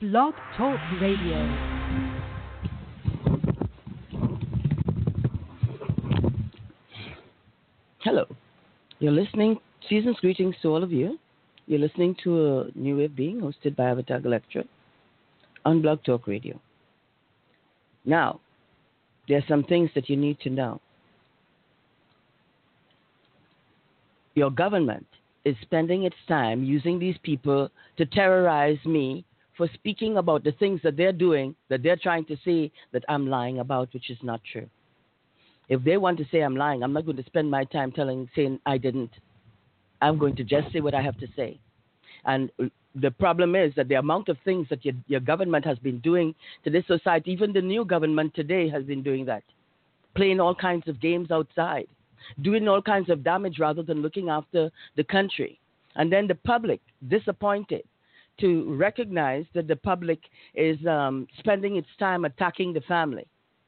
Blog Talk Radio. Hello. You're listening, season's greetings to all of you. You're listening to a new wave being hosted by Avatar Electra on Blog Talk Radio. Now, there are some things that you need to know. Your government is spending its time using these people to terrorize me for speaking about the things that they're doing, that they're trying to say that I'm lying about, which is not true. If they want to say I'm lying, I'm not going to spend my time saying I didn't. I'm going to just say what I have to say. And the problem is that the amount of things that your government has been doing to this society, even the new government today has been doing that, playing all kinds of games outside, doing all kinds of damage rather than looking after the country. And then the public, disappointed to recognize that the public is spending its time attacking the family.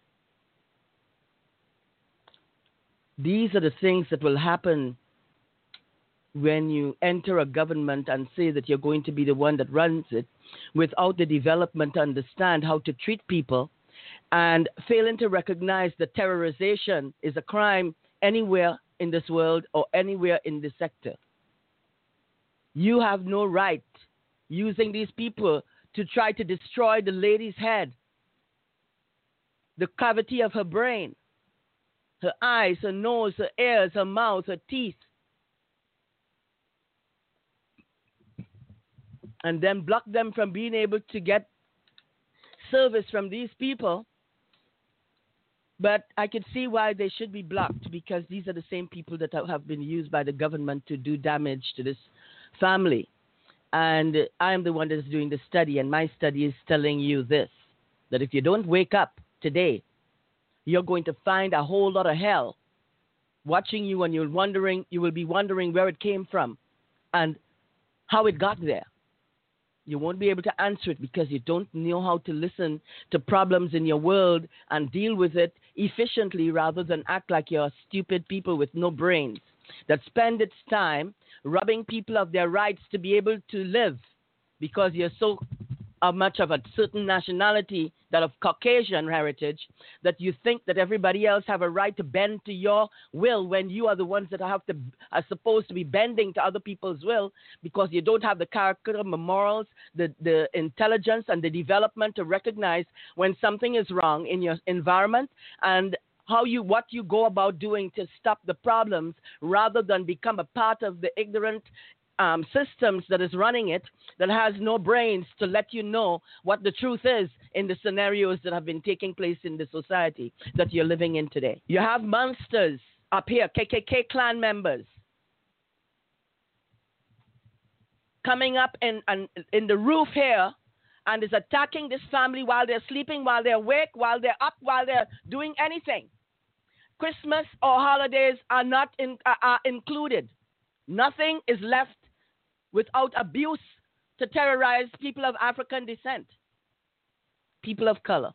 These are the things that will happen when you enter a government and say that you're going to be the one that runs it without the development to understand how to treat people and failing to recognize that terrorization is a crime anywhere in this world or anywhere in this sector. You have no right using these people to try to destroy the lady's head, the cavity of her brain, her eyes, her nose, her ears, her mouth, her teeth, and then block them from being able to get service from these people. But I could see why they should be blocked, because these are the same people that have been used by the government to do damage to this family. And I am the one that is doing the study, and my study is telling you this, that if you don't wake up today, you're going to find a whole lot of hell watching you, and you will be wondering where it came from and how it got there. You won't be able to answer it because you don't know how to listen to problems in your world and deal with it efficiently rather than act like you're stupid people with no brains that spend its time robbing people of their rights to be able to live because you're so much of a certain nationality, that of Caucasian heritage, that you think that everybody else have a right to bend to your will when you are the ones that are supposed to be bending to other people's will, because you don't have the character, the morals, the intelligence, and the development to recognize when something is wrong in your environment and what you go about doing to stop the problems, rather than become a part of the ignorant systems that is running it, that has no brains to let you know what the truth is in the scenarios that have been taking place in the society that you're living in today. You have monsters up here, KKK clan members, coming up in the roof here and is attacking this family while they're sleeping, while they're awake, while they're up, while they're doing anything. Christmas or holidays are not included. Nothing is left without abuse to terrorize people of African descent, people of color.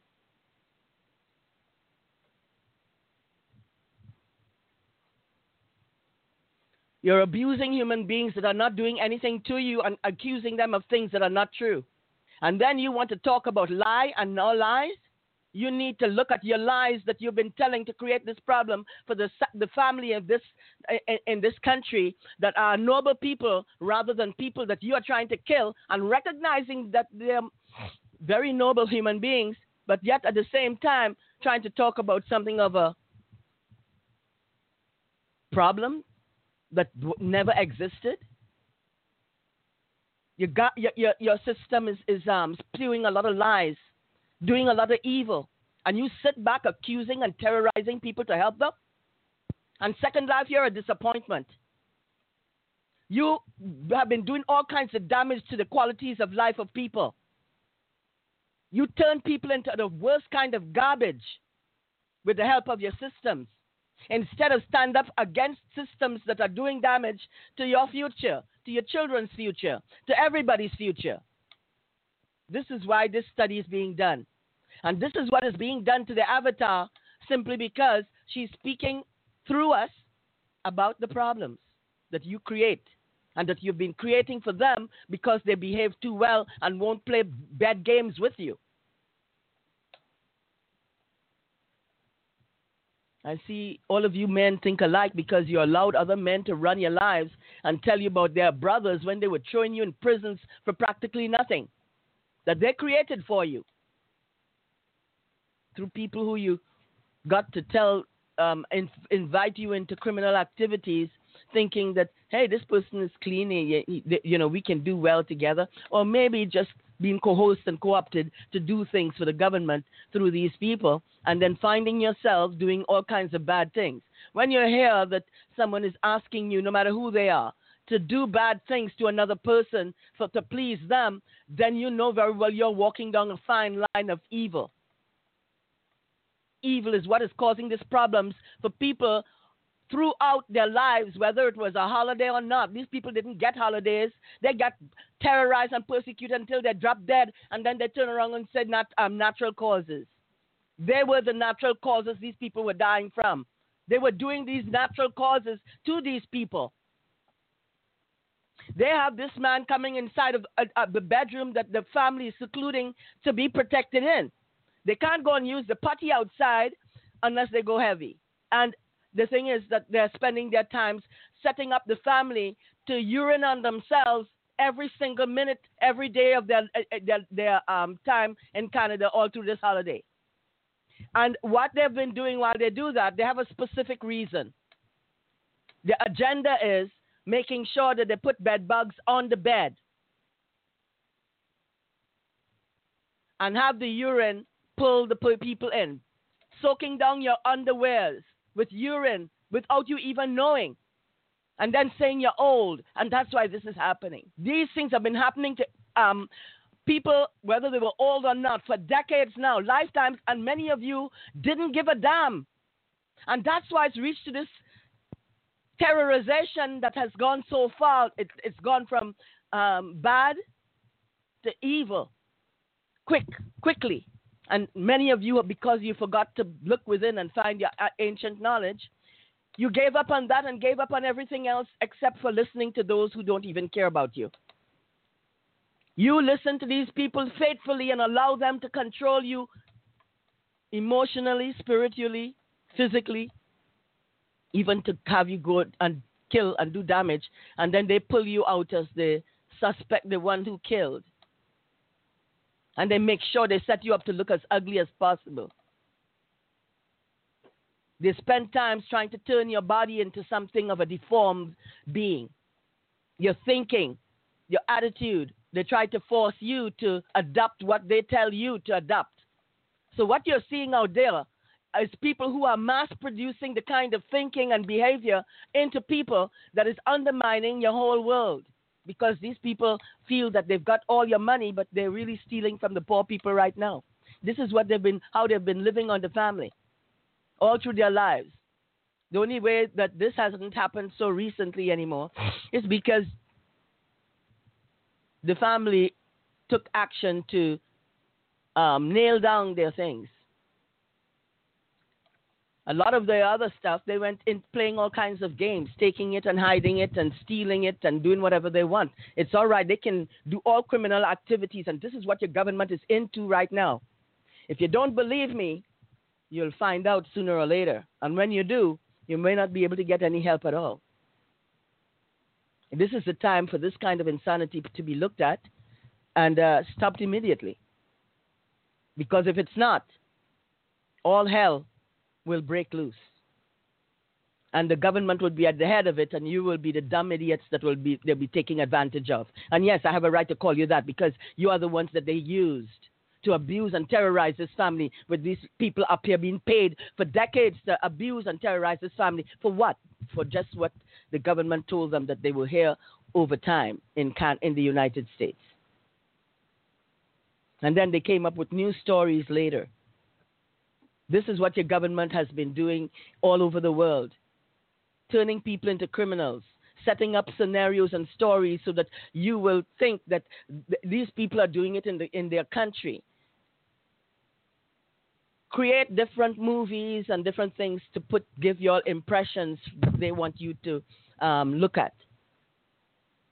You're abusing human beings that are not doing anything to you and accusing them of things that are not true. And then you want to talk about lie and no lies? You need to look at your lies that you've been telling to create this problem for the family of this in this country, that are noble people rather than people that you are trying to kill, and recognizing that they're very noble human beings, but yet at the same time trying to talk about something of a problem that never existed. Your system is spewing a lot of lies, doing a lot of evil, and you sit back accusing and terrorizing people to help them. And Second Life, you're a disappointment. You have been doing all kinds of damage to the qualities of life of people. You turn people into the worst kind of garbage with the help of your systems, instead of stand up against systems that are doing damage to your future, to your children's future, to everybody's future. This is why this study is being done. And this is what is being done to the avatar, simply because she's speaking through us about the problems that you create and that you've been creating for them because they behave too well and won't play bad games with you. I see all of you men think alike because you allowed other men to run your lives and tell you about their brothers when they were throwing you in prisons for practically nothing that they created for you through people who you got to tell, invite you into criminal activities, thinking that, hey, this person is clean, we can do well together, or maybe just being coerced and co-opted to do things for the government through these people, and then finding yourself doing all kinds of bad things. When you hear that someone is asking you, no matter who they are, to do bad things to another person to please them, then you know very well you're walking down a fine line of evil. Evil is what is causing these problems for people throughout their lives, whether it was a holiday or not. These people didn't get holidays. They got terrorized and persecuted until they dropped dead, and then they turn around and said natural causes. They were the natural causes these people were dying from. They were doing these natural causes to these people. They have this man coming inside of the bedroom that the family is secluding to be protected in. They can't go and use the potty outside unless they go heavy. And the thing is that they're spending their times setting up the family to urine on themselves every single minute, every day of their time in Canada all through this holiday. And what they've been doing while they do that, they have a specific reason. The agenda is making sure that they put bed bugs on the bed and have the urine pull the people in, soaking down your underwears with urine without you even knowing, and then saying you're old, and that's why this is happening. These things have been happening to people, whether they were old or not, for decades now, lifetimes, and many of you didn't give a damn. And that's why it's reached to this terrorization that has gone so far. It's gone from bad to evil quickly. And many of you, because you forgot to look within and find your ancient knowledge, you gave up on that and gave up on everything else except for listening to those who don't even care about you. You listen to these people faithfully and allow them to control you emotionally, spiritually, physically, even to have you go and kill and do damage. And then they pull you out as the suspect, the one who killed. And they make sure they set you up to look as ugly as possible. They spend time trying to turn your body into something of a deformed being. Your thinking, your attitude, they try to force you to adopt what they tell you to adopt. So what you're seeing out there is people who are mass producing the kind of thinking and behavior into people that is undermining your whole world. Because these people feel that they've got all your money, but they're really stealing from the poor people right now. This is how they've been living on the family all through their lives. The only way that this hasn't happened so recently anymore is because the family took action to nail down their things. A lot of the other stuff, they went in playing all kinds of games, taking it and hiding it and stealing it and doing whatever they want. It's all right. They can do all criminal activities, and this is what your government is into right now. If you don't believe me, you'll find out sooner or later. And when you do, you may not be able to get any help at all. This is the time for this kind of insanity to be looked at and stopped immediately. Because if it's not, all hell will break loose. And the government will be at the head of it, and you will be the dumb idiots that they'll be taking advantage of. And yes, I have a right to call you that because you are the ones that they used to abuse and terrorize this family, with these people up here being paid for decades to abuse and terrorize this family. For what? For just what the government told them that they will hear over time in the United States. And then they came up with new stories later. This is what your government has been doing all over the world, turning people into criminals, setting up scenarios and stories so that you will think that these people are doing it in their country. Create different movies and different things to give your impressions that they want you to look at.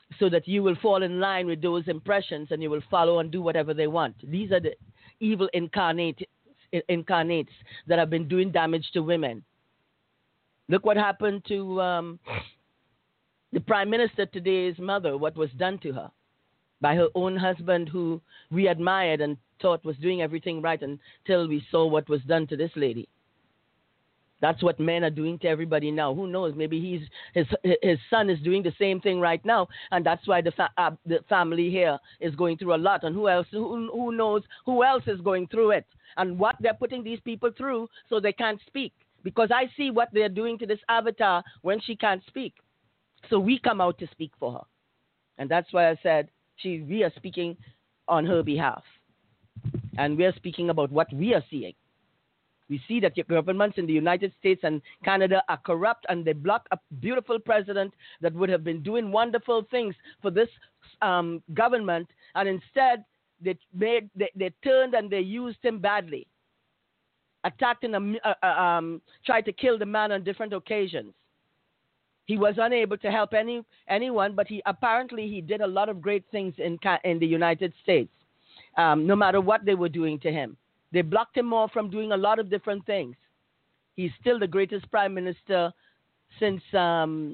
so that you will fall in line with those impressions and you will follow and do whatever they want. These are the evil incarnates that have been doing damage to women. Look what happened to the Prime Minister today's mother, what was done to her by her own husband, who we admired and thought was doing everything right until we saw what was done to this lady. That's what men are doing to everybody now. Who knows? Maybe his son is doing the same thing right now, and that's why the family here is going through a lot. And who else? Who knows who else is going through it and what they're putting these people through so they can't speak? Because I see what they're doing to this avatar when she can't speak. So we come out to speak for her, and that's why I said we are speaking on her behalf, and we are speaking about what we are seeing. We see that your governments in the United States and Canada are corrupt, and they block a beautiful president that would have been doing wonderful things for this government, and instead they turned and they used him badly, attacked and tried to kill the man on different occasions. He was unable to help anyone, but he did a lot of great things in the United States, no matter what they were doing to him. They blocked him off from doing a lot of different things. He's still the greatest prime minister since the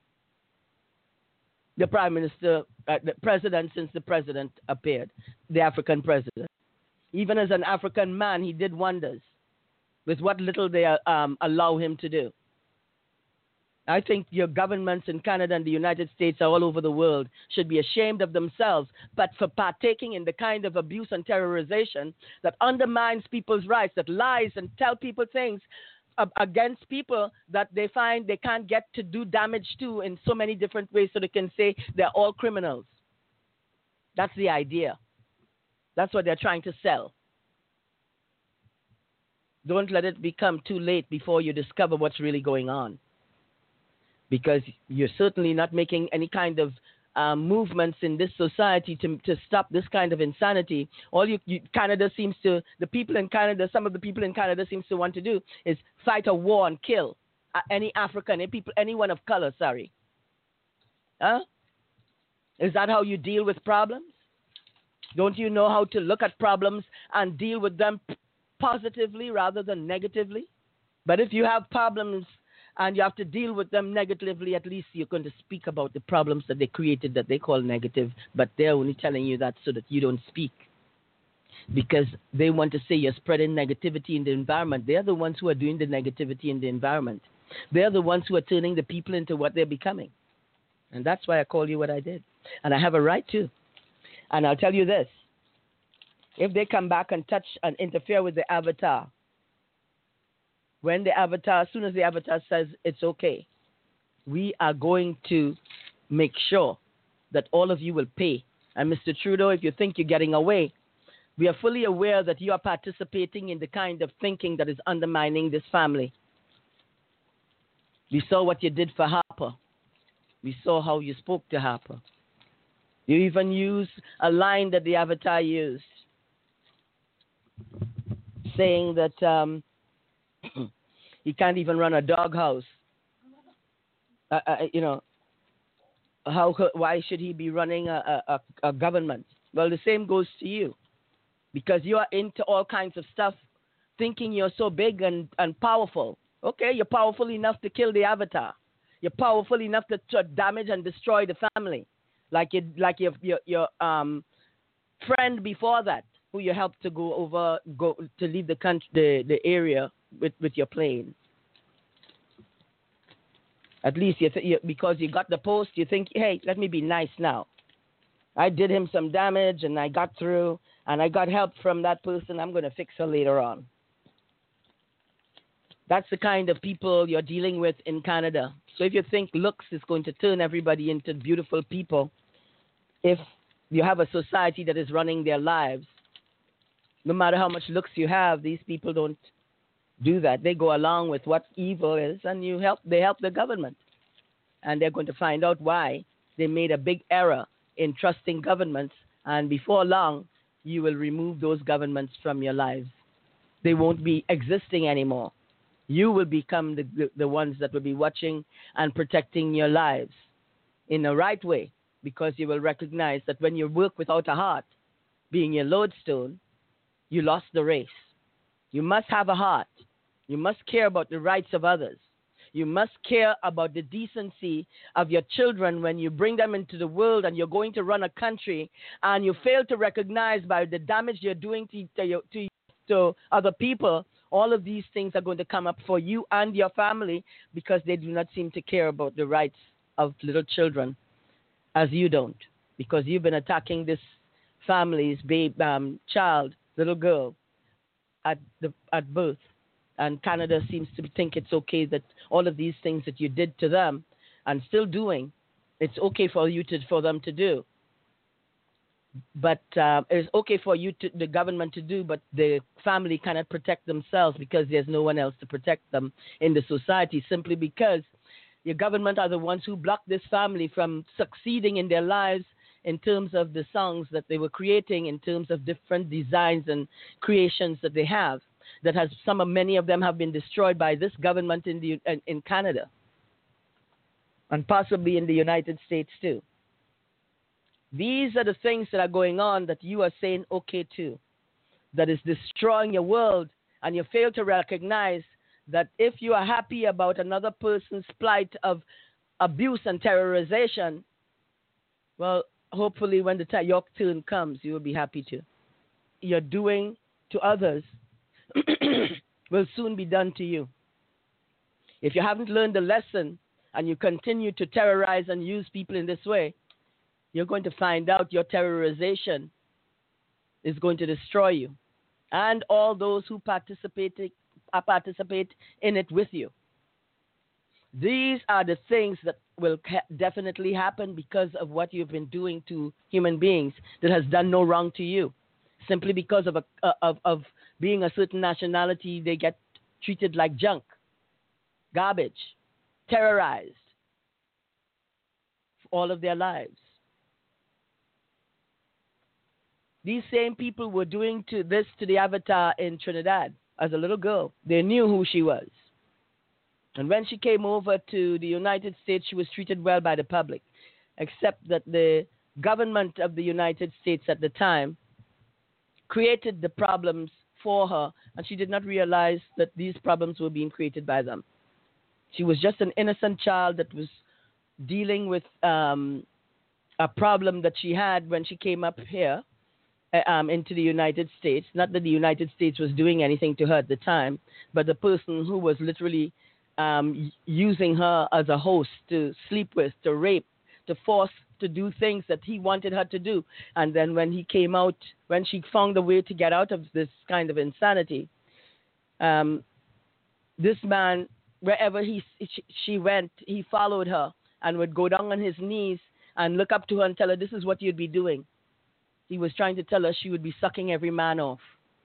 president since the president appeared, the African president. Even as an African man, he did wonders with what little they allow him to do. I think your governments in Canada and the United States are all over the world should be ashamed of themselves, but for partaking in the kind of abuse and terrorization that undermines people's rights, that lies and tell people things against people that they find they can't get to do damage to in so many different ways, so they can say they're all criminals. That's the idea. That's what they're trying to sell. Don't let it become too late before you discover what's really going on, because you're certainly not making any kind of movements in this society to stop this kind of insanity. All Canada seems to, the people in Canada, some of the people in Canada seems to want to do is fight a war and kill any African, anyone of color, sorry. Huh? Is that how you deal with problems? Don't you know how to look at problems and deal with them positively rather than negatively? But if you have problems and you have to deal with them negatively, at least you're going to speak about the problems that they created that they call negative, but they're only telling you that so that you don't speak, because they want to say you're spreading negativity in the environment. They're the ones who are doing the negativity in the environment. They're the ones who are turning the people into what they're becoming. And that's why I call you what I did. And I have a right to. And I'll tell you this. If they come back and touch and interfere with the avatar, as soon as the avatar says it's okay, we are going to make sure that all of you will pay. And Mr. Trudeau, if you think you're getting away, we are fully aware that you are participating in the kind of thinking that is undermining this family. We saw what you did for Harper. We saw how you spoke to Harper. You even used a line that the avatar used, saying that he can't even run a doghouse. Why should he be running a government? Well, the same goes to you, because you are into all kinds of stuff, thinking you're so big and powerful. Okay, you're powerful enough to kill the avatar. You're powerful enough to damage and destroy the family, like your friend before that, who you helped to go to leave the country, the area with your plane. At least because you got the post, you think, hey, let me be nice now. I did him some damage and I got through and I got help from that person. I'm going to fix her later on. That's the kind of people you're dealing with in Canada. So if you think looks is going to turn everybody into beautiful people, if you have a society that is running their lives, no matter how much looks you have, these people don't do that. They go along with what evil is, and they help the government. And they're going to find out why they made a big error in trusting governments, and before long, you will remove those governments from your lives. They won't be existing anymore. You will become the ones that will be watching and protecting your lives in the right way, because you will recognize that when you work without a heart, being your lodestone, you lost the race. You must have a heart. You must care about the rights of others. You must care about the decency of your children when you bring them into the world and you're going to run a country and you fail to recognize by the damage you're doing to other people. All of these things are going to come up for you and your family because they do not seem to care about the rights of little children as you don't, because you've been attacking this family's child, little girl, at birth. And Canada seems to think it's okay that all of these things that you did to them and still doing, it's okay for them to do. But it's okay for the government to do, but the family cannot protect themselves because there's no one else to protect them in the society, simply because your government are the ones who blocked this family from succeeding in their lives in terms of the songs that they were creating, in terms of different designs and creations that they have. Many of them have been destroyed by this government in Canada and possibly in the United States too. These are the things that are going on that you are saying okay to, that is destroying your world, and you fail to recognize that if you are happy about another person's plight of abuse and terrorization, well, hopefully when your turn comes, you will be happy too. You're doing to others will soon be done to you. If you haven't learned the lesson and you continue to terrorize and use people in this way, you're going to find out your terrorization is going to destroy you and all those who participate in it with you. These are the things that will definitely happen because of what you've been doing to human beings that has done no wrong to you. Simply because of being a certain nationality, they get treated like junk, garbage, terrorized for all of their lives. These same people were doing to the Avatar in Trinidad as a little girl. They knew who she was. And when she came over to the United States, she was treated well by the public, except that the government of the United States at the time created the problems for her, and she did not realize that these problems were being created by them. She was just an innocent child that was dealing with a problem that she had when she came up here into the United States. Not that the United States was doing anything to her at the time, but the person who was literally using her as a host to sleep with, to rape, to force to do things that he wanted her to do. And then when he came out, when she found a way to get out of this kind of insanity, this man, wherever she went, he followed her and would go down on his knees and look up to her and tell her, this is what you'd be doing. He was trying to tell her she would be sucking every man off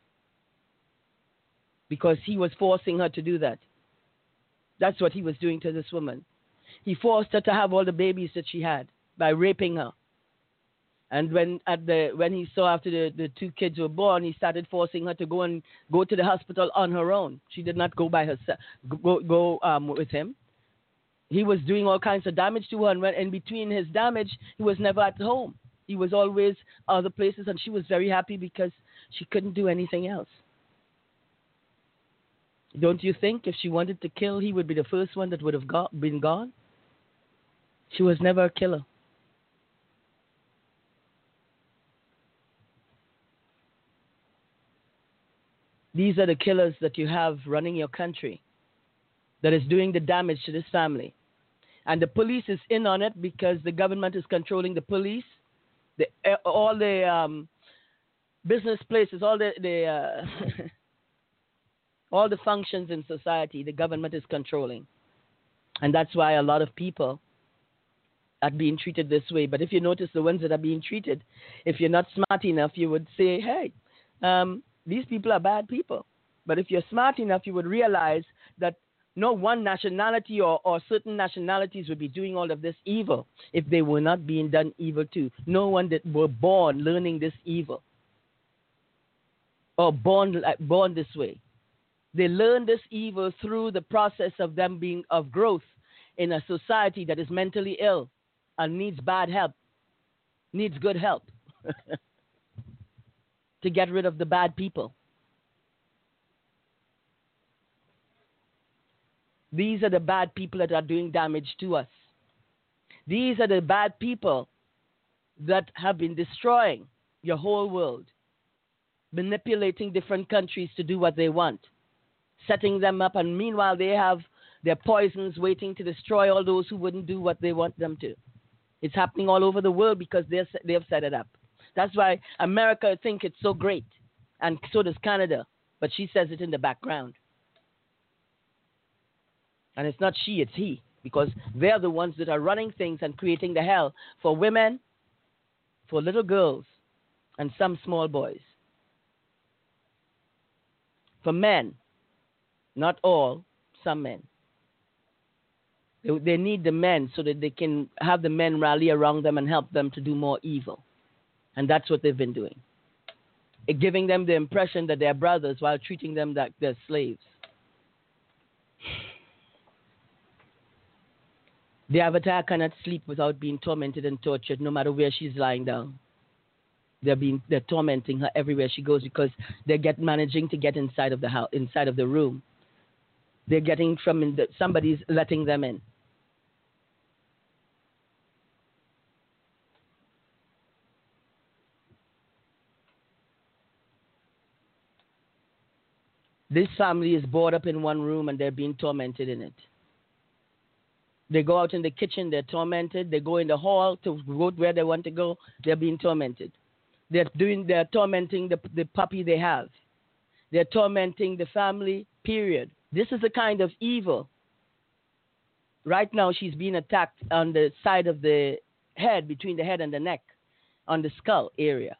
because he was forcing her to do that. That's what he was doing to this woman. He forced her to have all the babies that she had by raping her. And when he saw after the two kids were born, he started forcing her to go to the hospital on her own. She did not go by herself, go with him. He was doing all kinds of damage to her, and when in between his damage, he was never at home. He was always other places, and she was very happy because she couldn't do anything else. Don't you think if she wanted to kill, he would be the first one that would have been gone? She was never a killer. These are the killers that you have running your country that is doing the damage to this family. And the police is in on it because the government is controlling the police, all the business places, all the all the functions in society, the government is controlling. And that's why a lot of people are being treated this way. But if you notice the ones that are being treated, if you're not smart enough, you would say, hey, these people are bad people. But if you're smart enough, you would realize that no one nationality or certain nationalities would be doing all of this evil if they were not being done evil too. No one that were born learning this evil or born this way. They learn this evil through the process of them being of growth in a society that is mentally ill and needs bad help needs good help to get rid of the bad people. These are the bad people that are doing damage to us. These are the bad people that have been destroying your whole world, manipulating different countries to do what they want, setting them up, and meanwhile they have their poisons waiting to destroy all those who wouldn't do what they want them to. It's happening all over the world because they have set it up. That's why America thinks it's so great, and so does Canada, but she says it in the background. And it's not she, it's he, because they're the ones that are running things and creating the hell for women, for little girls, and some small boys. For men, not all, some men. They need the men so that they can have the men rally around them and help them to do more evil. And that's what they've been doing. Giving them the impression that they're brothers while treating them like they're slaves. The avatar cannot sleep without being tormented and tortured, no matter where she's lying down. They're tormenting her everywhere she goes because they're managing to get inside of the house, inside of the room. They're getting somebody's letting them in. This family is boarded up in one room and they're being tormented in it. They go out in the kitchen, they're tormented. They go in the hall to go where they want to go, they're being tormented. They're tormenting the puppy they have. They're tormenting the family, period. This is a kind of evil. Right now, she's being attacked on the side of the head, between the head and the neck, on the skull area.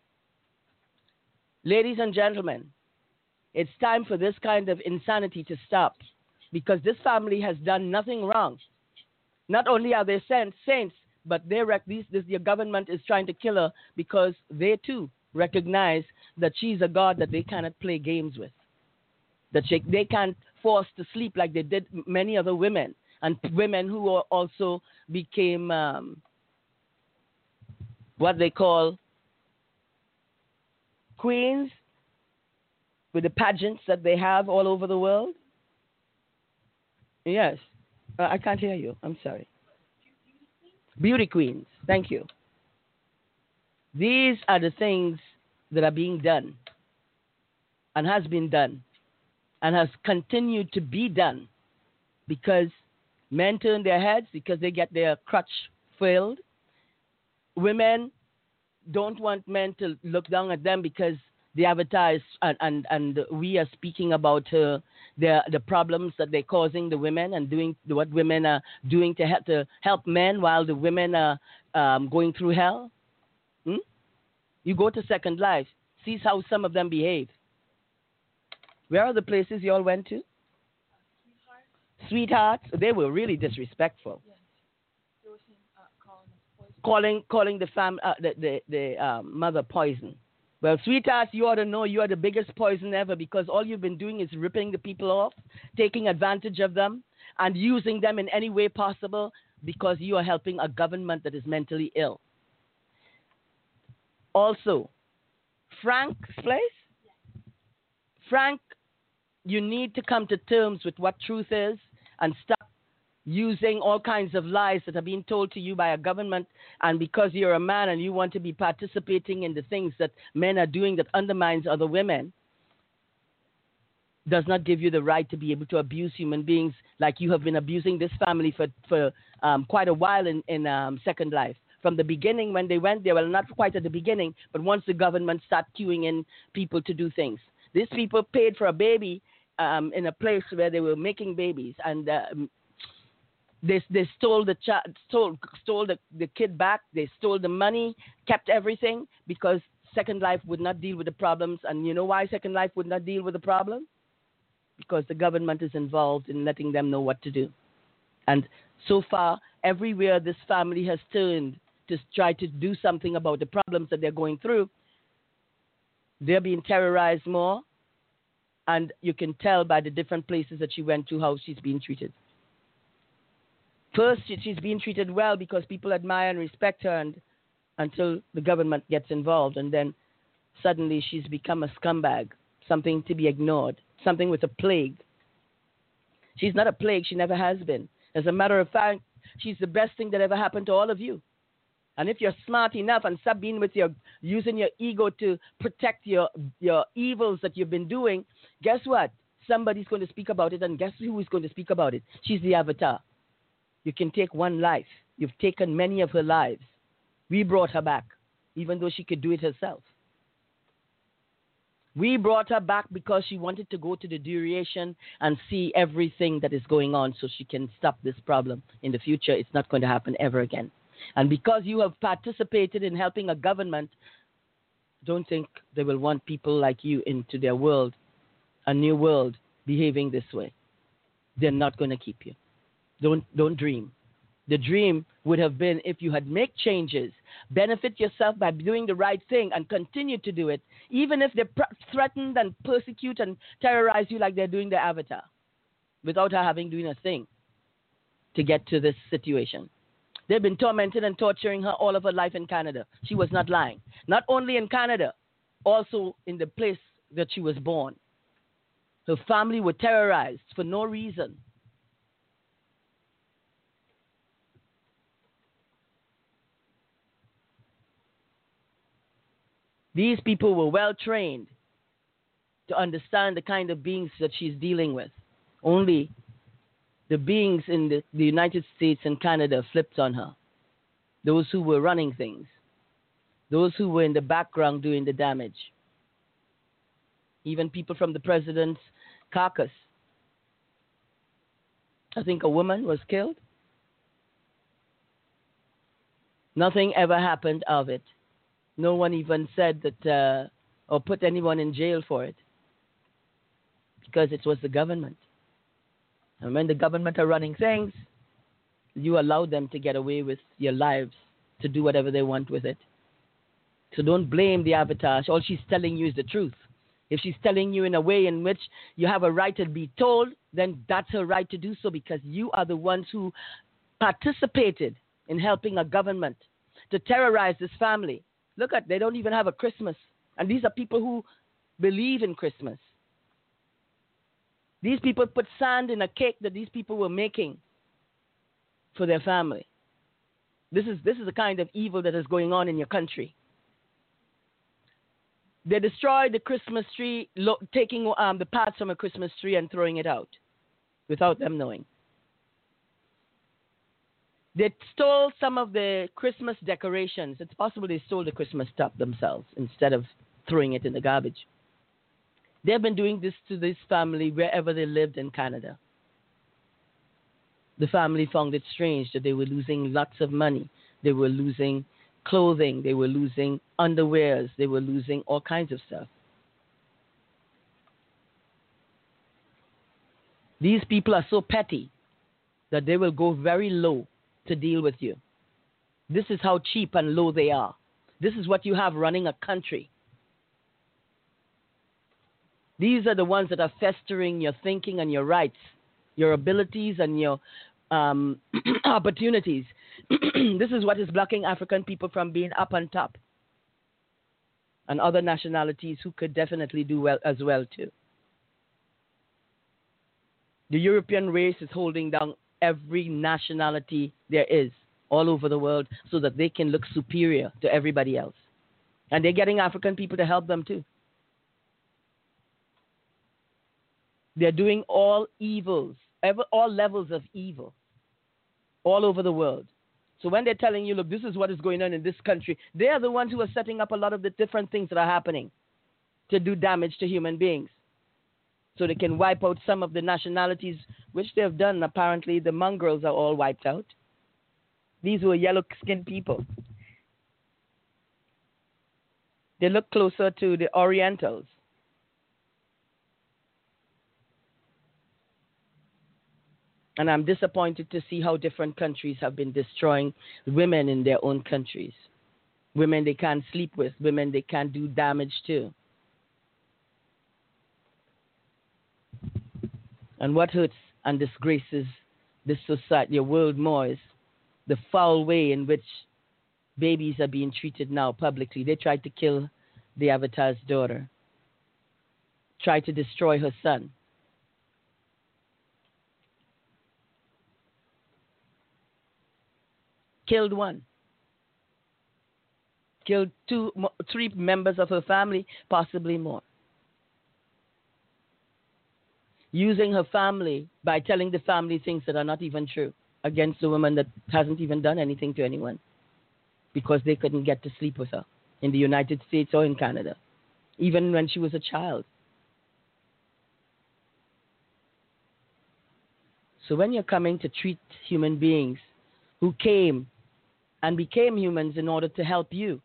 Ladies and gentlemen, it's time for this kind of insanity to stop, because this family has done nothing wrong. Not only are they saints, but your government is trying to kill her because they too recognize that she's a god that they cannot play games with. That they can't force to sleep like they did many other women, and women who also became what they call queens with the pageants that they have all over the world. Yes. I can't hear you. I'm sorry. Beauty queens. Thank you. These are the things that are being done and has been done and has continued to be done because men turn their heads because they get their crutch filled. Women don't want men to look down at them because the avatar is, and we are speaking about the problems that they're causing the women and doing what women are doing to help men while the women are going through hell. You go to Second Life, see how some of them behave. Where are the places you all went to? Sweethearts. They were really disrespectful. Yes. They were saying, calling the mother poison. Well, sweethearts, you ought to know you are the biggest poison ever because all you've been doing is ripping the people off, taking advantage of them, and using them in any way possible because you are helping a government that is mentally ill. Also, Frank's place? Frank, you need to come to terms with what truth is and stop using all kinds of lies that are being told to you by a government, and because you're a man and you want to be participating in the things that men are doing that undermines other women, does not give you the right to be able to abuse human beings like you have been abusing this family for quite a while in Second Life. From the beginning when they went there, well, not quite at the beginning, but once the government started queuing in people to do things. These people paid for a baby in a place where they were making babies, and they stole the kid back. They stole the money, kept everything because Second Life would not deal with the problems. And you know why Second Life would not deal with the problem? Because the government is involved in letting them know what to do. And so far, everywhere this family has turned to try to do something about the problems that they're going through, they're being terrorized more. And you can tell by the different places that she went to how she's being treated. First, she's being treated well because people admire and respect her, and until the government gets involved, and then suddenly she's become a scumbag, something to be ignored, something with a plague. She's not a plague. She never has been. As a matter of fact, she's the best thing that ever happened to all of you. And if you're smart enough and stop being with your using your ego to protect your evils that you've been doing, guess what? Somebody's going to speak about it, and guess who is going to speak about it? She's the avatar. You can take one life. You've taken many of her lives. We brought her back, even though she could do it herself. We brought her back because she wanted to go to the duration and see everything that is going on so she can stop this problem in the future. It's not going to happen ever again. And because you have participated in helping a government, don't think they will want people like you into their world, a new world, behaving this way. They're not going to keep you. Don't dream. The dream would have been if you had made changes, benefit yourself by doing the right thing and continue to do it, even if they threatened and persecute and terrorize you like they're doing the Avatar, without her having doing a thing to get to this situation. They've been tormenting and torturing her all of her life in Canada. She was not lying. Not only in Canada, also in the place that she was born. Her family were terrorized for no reason. These people were well trained to understand the kind of beings that she's dealing with. Only the beings in the United States and Canada flipped on her. Those who were running things. Those who were in the background doing the damage. Even people from the president's caucus. I think a woman was killed. Nothing ever happened of it. No one even said that or put anyone in jail for it. Because it was the government. And when the government are running things, you allow them to get away with your lives, to do whatever they want with it. So don't blame the Avatar. All she's telling you is the truth. If she's telling you in a way in which you have a right to be told, then that's her right to do so, because you are the ones who participated in helping a government to terrorize this family. Look at, they don't even have a Christmas. And these are people who believe in Christmas. These people put sand in a cake that these people were making for their family. This is the kind of evil that is going on in your country. They destroyed the Christmas tree, taking the parts from a Christmas tree and throwing it out without them knowing. They stole some of the Christmas decorations. It's possible they stole the Christmas stuff themselves instead of throwing it in the garbage. They've been doing this to this family wherever they lived in Canada. The family found it strange that they were losing lots of money. They were losing clothing. They were losing underwears. They were losing all kinds of stuff. These people are so petty that they will go very low to deal with you. This is how cheap and low they are. This is what you have running a country. These are the ones that are festering your thinking and your rights, your abilities and your opportunities. This is what is blocking African people from being up on top. And other nationalities who could definitely do well as well too. The European race is holding down every nationality there is all over the world so that they can look superior to everybody else. And they're getting African people to help them too. They're doing all evils, all levels of evil, all over the world. So when they're telling you, look, this is what is going on in this country, they are the ones who are setting up a lot of the different things that are happening to do damage to human beings. So they can wipe out some of the nationalities, which they have done. Apparently, the mongrels are all wiped out. These were yellow-skinned people. They look closer to the Orientals. And I'm disappointed to see how different countries have been destroying women in their own countries. Women they can't sleep with, women they can't do damage to. And what hurts and disgraces this society, your world more, is the foul way in which babies are being treated now publicly. They tried to kill the Avatar's daughter, tried to destroy her son. Killed one. Killed three members of her family, possibly more. Using her family by telling the family things that are not even true against a woman that hasn't even done anything to anyone because they couldn't get to sleep with her in the United States or in Canada, even when she was a child. So when you're coming to treat human beings who came and became humans in order to help you,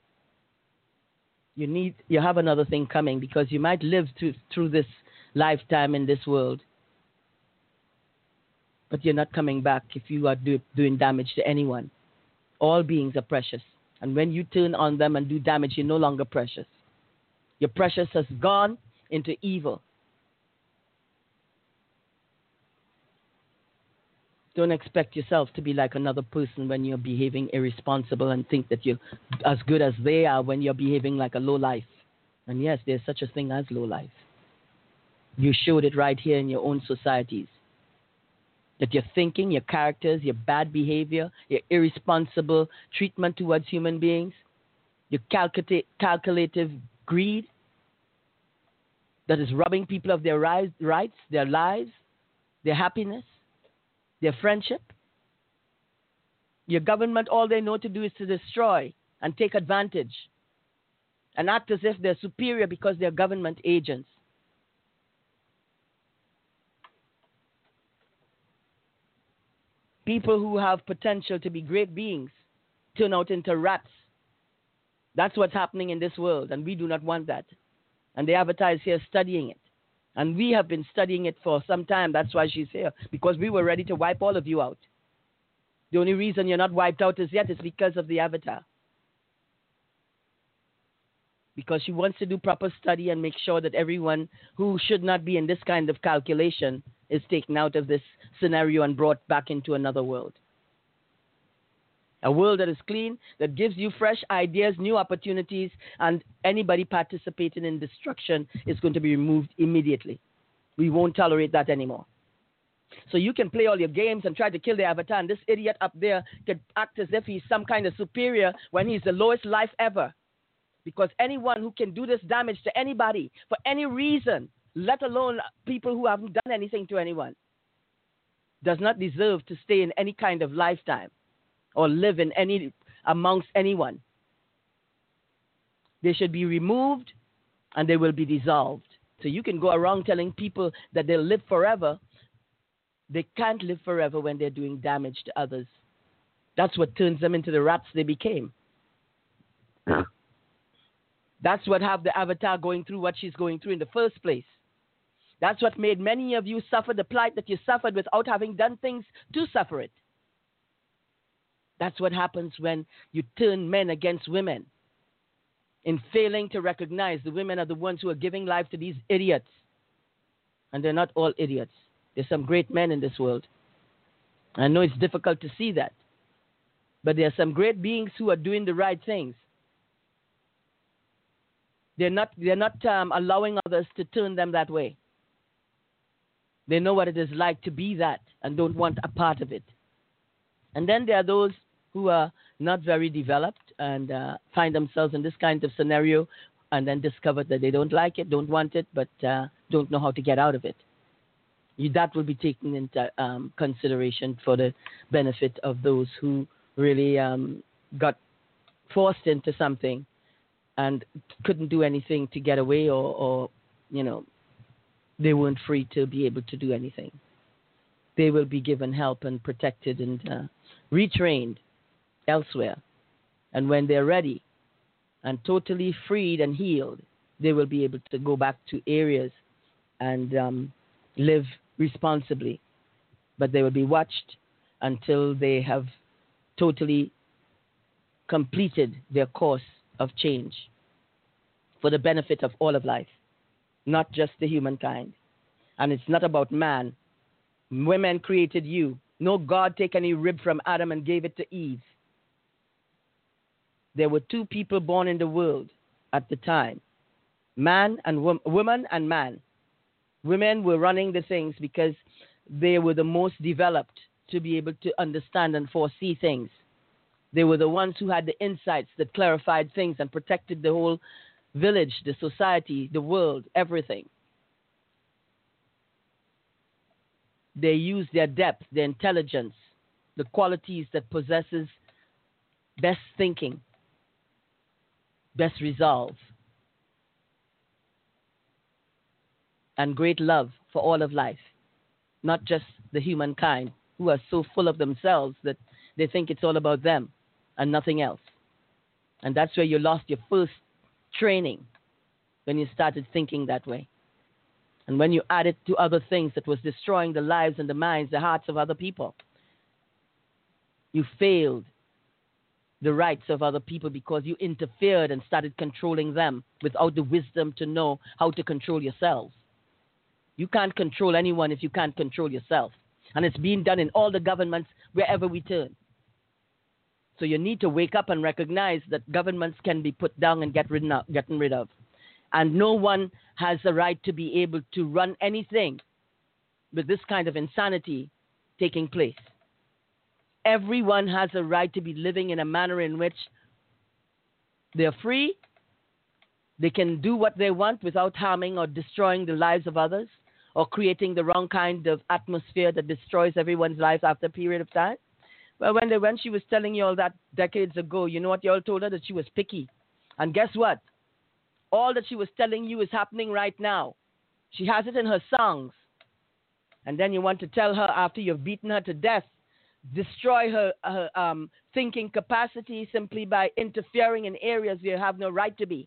you have another thing coming, because you might live through this lifetime in this world, but you're not coming back if you are doing damage to anyone. All beings are precious, and when you turn on them and do damage, you're no longer precious. Your precious has gone into evil. Don't expect yourself to be like another person when you're behaving irresponsible and think that you're as good as they are when you're behaving like a low life. And yes, there's such a thing as low life. You showed it right here in your own societies. That your thinking, your characters, your bad behavior, your irresponsible treatment towards human beings, your calculative greed that is robbing people of their rights, their lives, their happiness, their friendship. Your government, all they know to do is to destroy and take advantage and act as if they're superior because they're government agents. People who have potential to be great beings turn out into rats. That's what's happening in this world, and we do not want that. And the Avatar is here studying it. And we have been studying it for some time. That's why she's here, because we were ready to wipe all of you out. The only reason you're not wiped out as yet is because of the Avatar. Because she wants to do proper study and make sure that everyone who should not be in this kind of calculation is taken out of this scenario and brought back into another world. A world that is clean, that gives you fresh ideas, new opportunities, and anybody participating in destruction is going to be removed immediately. We won't tolerate that anymore. So you can play all your games and try to kill the Avatar, and this idiot up there could act as if he's some kind of superior when he's the lowest life ever. Because anyone who can do this damage to anybody for any reason, let alone people who haven't done anything to anyone, does not deserve to stay in any kind of lifetime or live in amongst anyone. They should be removed and they will be dissolved. So you can go around telling people that they'll live forever. They can't live forever when they're doing damage to others. That's what turns them into the rats they became. That's what have the Avatar going through what she's going through in the first place. That's what made many of you suffer the plight that you suffered without having done things to suffer it. That's what happens when you turn men against women, in failing to recognize the women are the ones who are giving life to these idiots. And they're not all idiots. There's some great men in this world. I know it's difficult to see that. But there are some great beings who are doing the right things. They're not allowing others to turn them that way. They know what it is like to be that and don't want a part of it. And then there are those who are not very developed and find themselves in this kind of scenario and then discover that they don't like it, don't want it, but don't know how to get out of it. That will be taken into consideration for the benefit of those who really got forced into something and couldn't do anything to get away or they weren't free to be able to do anything. They will be given help and protected and retrained elsewhere. And when they're ready and totally freed and healed, they will be able to go back to areas and live responsibly. But they will be watched until they have totally completed their course of change for the benefit of all of life, not just the humankind. And it's not about man. Women created you. No God take any rib from Adam and gave it to Eve. There were two people born in the world at the time, man and woman and man. Women were running the things because they were the most developed to be able to understand and foresee things. They were the ones who had the insights that clarified things and protected the whole village, the society, the world, everything. They used their depth, their intelligence, the qualities that possesses best thinking, best resolve, and great love for all of life, not just the humankind who are so full of themselves that they think it's all about them and nothing else. And that's where you lost your first training, when you started thinking that way. And when you added to other things that was destroying the lives and the minds, the hearts of other people, you failed the rights of other people because you interfered and started controlling them without the wisdom to know how to control yourselves. You can't control anyone if you can't control yourself. And it's being done in all the governments wherever we turn. So you need to wake up and recognize that governments can be put down and gotten rid of. And no one has the right to be able to run anything with this kind of insanity taking place. Everyone has a right to be living in a manner in which they're free. They can do what they want without harming or destroying the lives of others or creating the wrong kind of atmosphere that destroys everyone's life after a period of time. Well, when she was telling you all that decades ago, you know what you all told her? That she was picky. And guess what? All that she was telling you is happening right now. She has it in her songs. And then you want to tell her after you've beaten her to death, destroy her thinking capacity simply by interfering in areas where you have no right to be.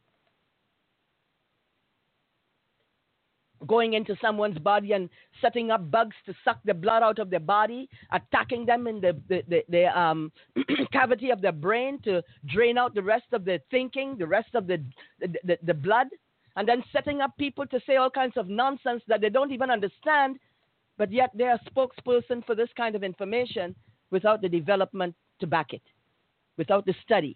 Going into someone's body and setting up bugs to suck the blood out of their body, attacking them in the cavity of their brain to drain out the rest of their thinking, the rest of the blood, and then setting up people to say all kinds of nonsense that they don't even understand, but yet they're a spokesperson for this kind of information without the development to back it, without the study.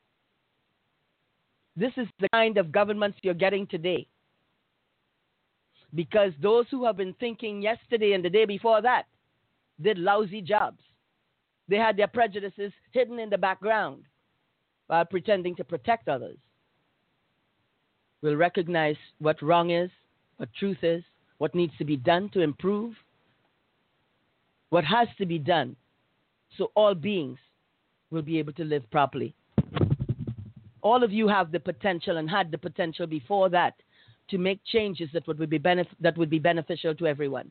This is the kind of governments you're getting today. Because those who have been thinking yesterday and the day before that did lousy jobs. They had their prejudices hidden in the background while pretending to protect others. We'll recognize what wrong is, what truth is, what needs to be done to improve, what has to be done so all beings will be able to live properly. All of you have the potential and had the potential before that to make changes that would be beneficial to everyone.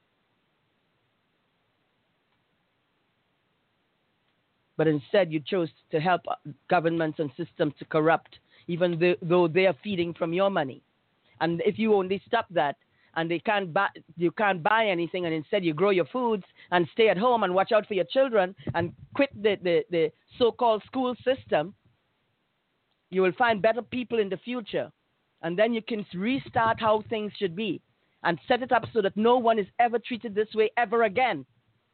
But instead, you chose to help governments and systems to corrupt, even though they are feeding from your money. And if you only stop that, and you can't buy anything, and instead you grow your foods and stay at home and watch out for your children and quit the so-called school system, you will find better people in the future. And then you can restart how things should be and set it up so that no one is ever treated this way ever again.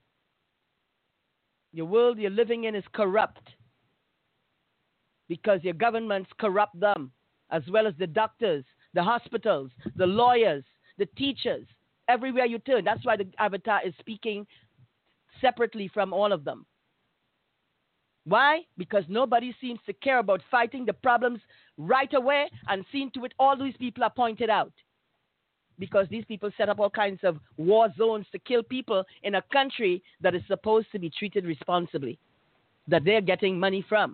Your world you're living in is corrupt because your governments corrupt them, as well as the doctors, the hospitals, the lawyers, the teachers, everywhere you turn. That's why the Avatar is speaking separately from all of them. Why? Because nobody seems to care about fighting the problems right away and seeing to it all these people are pointed out. Because these people set up all kinds of war zones to kill people in a country that is supposed to be treated responsibly, that they're getting money from.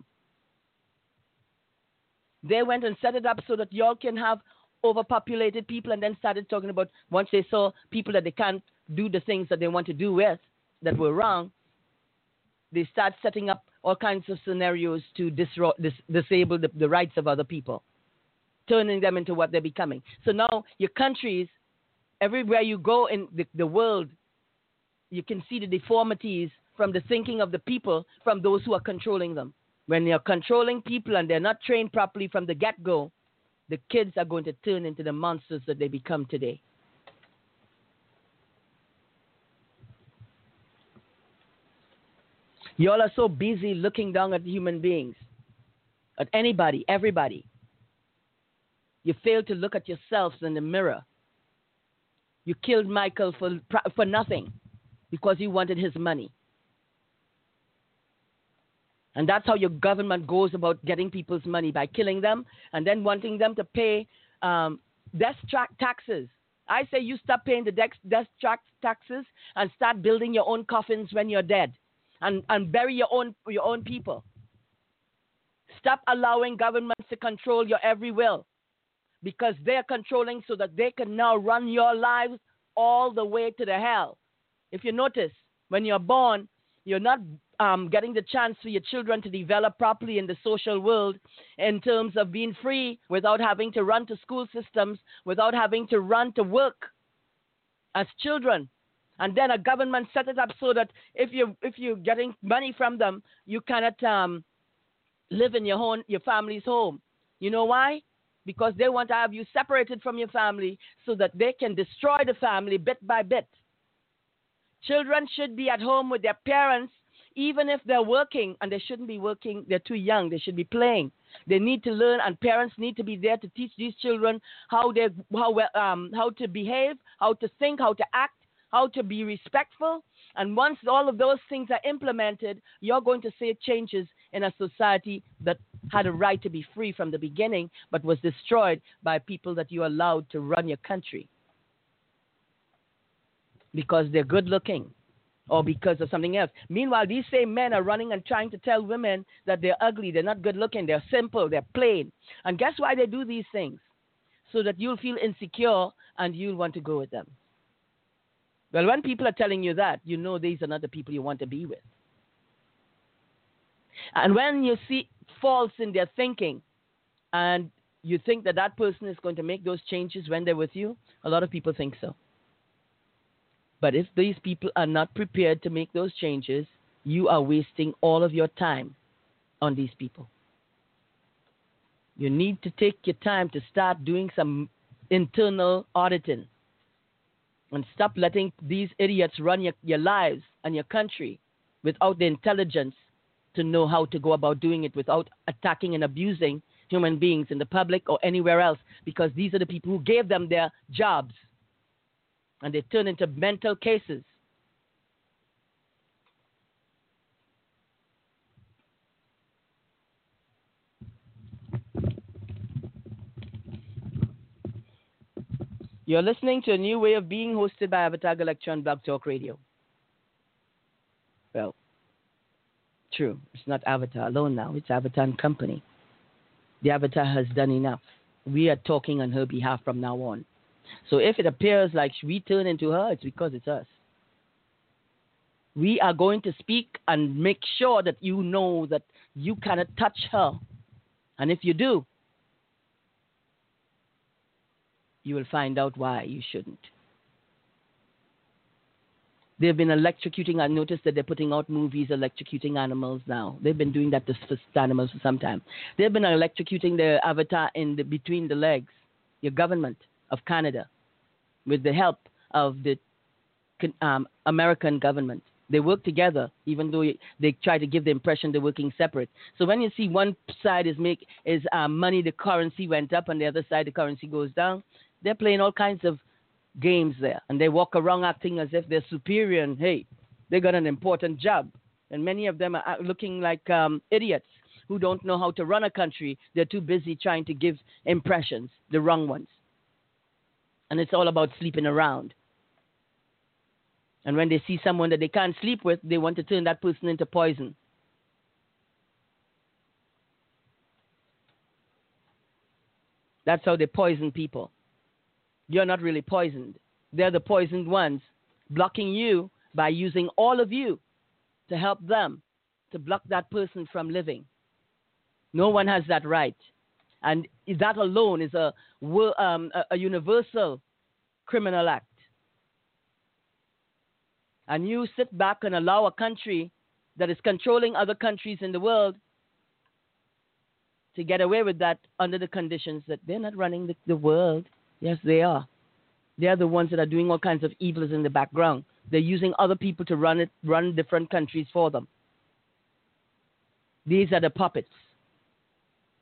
They went and set it up so that y'all can have overpopulated people, and then started talking about once they saw people that they can't do the things that they want to do with that were wrong, they start setting up all kinds of scenarios to disable the rights of other people, turning them into what they're becoming. So now your countries, everywhere you go in the world, you can see the deformities from the thinking of the people from those who are controlling them. When you're controlling people and they're not trained properly from the get-go, the kids are going to turn into the monsters that they become today. You all are so busy looking down at human beings at anybody, everybody. You failed to look at yourselves in the mirror. You killed Michael for nothing because you wanted his money. And that's how your government goes about getting people's money, by killing them and then wanting them to pay death taxes. I say you stop paying the death taxes and start building your own coffins when you're dead, and bury your own people. Stop allowing governments to control your every will, because they're controlling so that they can now run your lives all the way to the hell. If you notice, when you're born, you're not getting the chance for your children to develop properly in the social world in terms of being free without having to run to school systems, without having to run to work as children. And then a government set it up so that if you're getting money from them, you cannot live in your family's home. You know why? Because they want to have you separated from your family so that they can destroy the family bit by bit. Children should be at home with their parents, even if they're working, and they shouldn't be working. They're too young. They should be playing. They need to learn, and parents need to be there to teach these children how to behave, how to think, how to act, how to be respectful. And once all of those things are implemented, you're going to see changes in a society that had a right to be free from the beginning, but was destroyed by people that you allowed to run your country because they're good looking or because of something else. Meanwhile, these same men are running and trying to tell women that they're ugly, they're not good looking, they're simple, they're plain. And guess why they do these things? So that you'll feel insecure and you'll want to go with them. Well, when people are telling you that, you know these are not the people you want to be with. And when you see faults in their thinking and you think that that person is going to make those changes when they're with you, a lot of people think so. But if these people are not prepared to make those changes, you are wasting all of your time on these people. You need to take your time to start doing some internal auditing and stop letting these idiots run your lives and your country without the intelligence to know how to go about doing it without attacking and abusing human beings in the public or anywhere else, because these are the people who gave them their jobs. And they turn into mental cases. You're listening to A New Way of Being, hosted by Avatar Lecture on Blog Talk Radio. Well, true. It's not Avatar alone now. It's Avatar and Company. The Avatar has done enough. We are talking on her behalf from now on. So if it appears like we turn into her, it's because it's us. We are going to speak and make sure that you know that you cannot touch her. And if you do, you will find out why you shouldn't. They've been electrocuting. I noticed that they're putting out movies electrocuting animals now. They've been doing that to animals for some time. They've been electrocuting their avatar between the legs, your government of Canada, with the help of the American government. They work together, even though they try to give the impression they're working separate. So when you see one side is money, the currency went up, and the other side the currency goes down, they're playing all kinds of games there, and they walk around acting as if they're superior and hey, they got an important job. And many of them are looking like idiots who don't know how to run a country. They're too busy trying to give impressions, the wrong ones. And it's all about sleeping around. And when they see someone that they can't sleep with, they want to turn that person into poison. That's how they poison people. You're not really poisoned. They're the poisoned ones, blocking you by using all of you to help them to block that person from living. No one has that right. And that alone is a universal criminal act. And you sit back and allow a country that is controlling other countries in the world to get away with that under the conditions that they're not running the world. Yes, they are. They are the ones that are doing all kinds of evils in the background. They're using other people to run different countries for them. These are the puppets.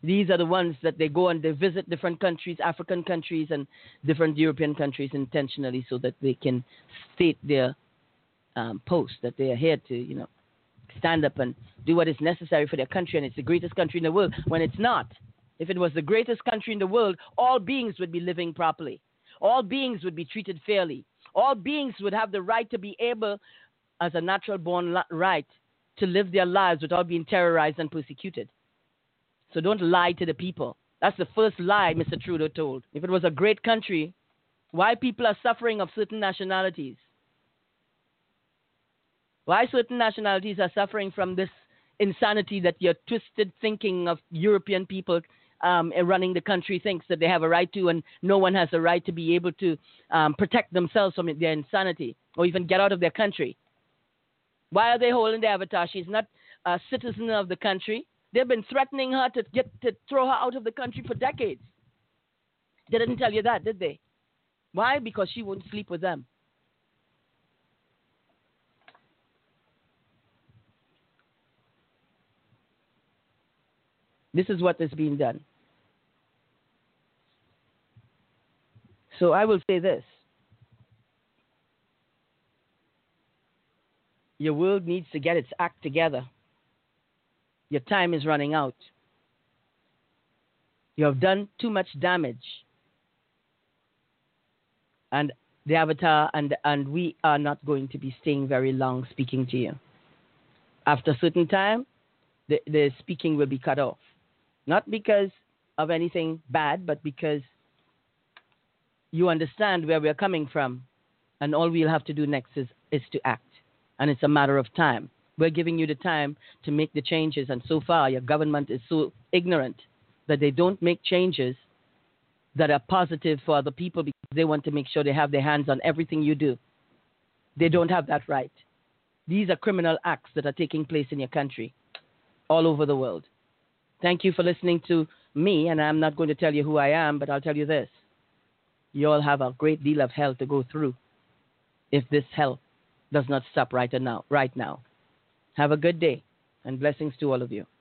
These are the ones that they go and they visit different countries, African countries and different European countries intentionally so that they can state their post, that they are here to, stand up and do what is necessary for their country. And it's the greatest country in the world when it's not. If it was the greatest country in the world, all beings would be living properly. All beings would be treated fairly. All beings would have the right to be able, as a natural born right, to live their lives without being terrorized and persecuted. So don't lie to the people. That's the first lie Mr. Trudeau told. If it was a great country, why people are suffering of certain nationalities? Why certain nationalities are suffering from this insanity that your twisted thinking of European people running the country thinks that they have a right to, and no one has a right to be able to protect themselves from their insanity or even get out of their country. Why are they holding the Avatar? She's not a citizen of the country. They've been threatening her to throw her out of the country for decades. They didn't tell you that, did they? Why? Because she wouldn't sleep with them. This is what is being done. So I will say this. Your world needs to get its act together. Your time is running out. You have done too much damage. And the Avatar and we are not going to be staying very long speaking to you. After a certain time, the speaking will be cut off. Not because of anything bad, but because you understand where we're coming from. And all we'll have to do next is to act. And it's a matter of time. We're giving you the time to make the changes. And so far, your government is so ignorant that they don't make changes that are positive for other people because they want to make sure they have their hands on everything you do. They don't have that right. These are criminal acts that are taking place in your country, all over the world. Thank you for listening to me, and I'm not going to tell you who I am, but I'll tell you this. You all have a great deal of hell to go through if this hell does not stop right now. Have a good day, and blessings to all of you.